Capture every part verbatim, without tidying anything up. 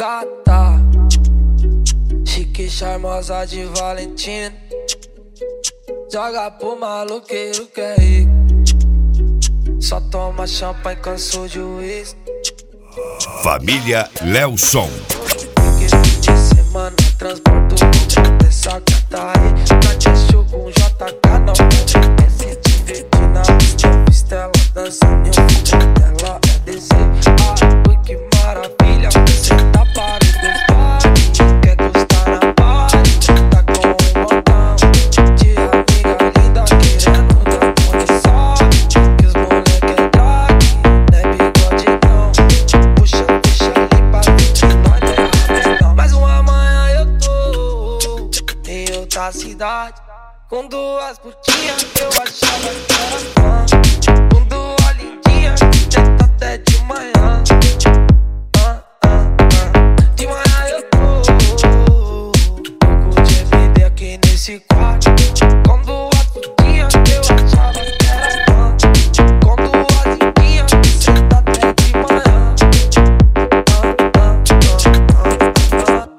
Gata, chique, charmosa de Valentina, joga pro maloqueiro que é rico, só toma champanhe, cansou de uísque. Família Léo Som. Que fim de semana transporto dessa gata aí, pra te show com J K, não quer se divertir na pista, pista ela dança, meu filho dela é desejo. Ah, ui, que maravilha, você tá para gostar, quer gostar na party, tá com um montão de amiga linda querendo dar condição, que os moleque é drag, não é bigode não, puxa, puxa ali pra ver que nós é rapidão. Mas uma manhã eu tô em outra cidade, com duas putinhas que eu achava que era fã, com duas lindinhas que tenta até de manhã. Ah, ah, ah. De manhã eu tô pouco de M D aqui nesse quarto, com duas putinhas que eu achava que era fã, com duas lindinhas que tenta até de manhã. Ah, ah, ah, ah, ah.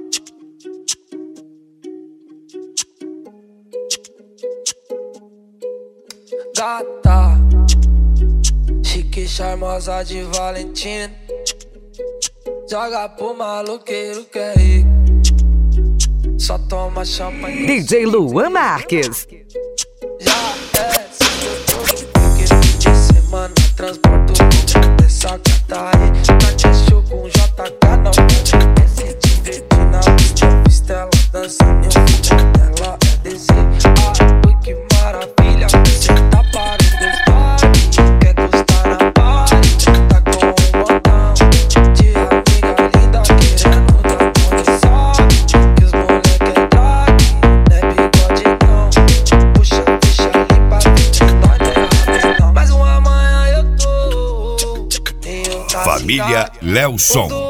Gata, chique, charmosa de Valentina, joga pro maloqueiro que é rico, só toma champanhe. D J Luan Marques. Já é, se eu tô que fim de semana transporto dessa gata aí, pra te show com J K, não quer se divertir na pista, pista ela dança, meu filho dela é desejo. Ah, ui, que maravilha, você tá para gostar, quer gostar na party, tá com um montão de amiga linda querendo dar condição, que os moleque é drag, não é bigode não, puxa, puxa ali pra ver que nós é rapidão. Mas uma manhã eu tô em outra Família cidade, Léo Som.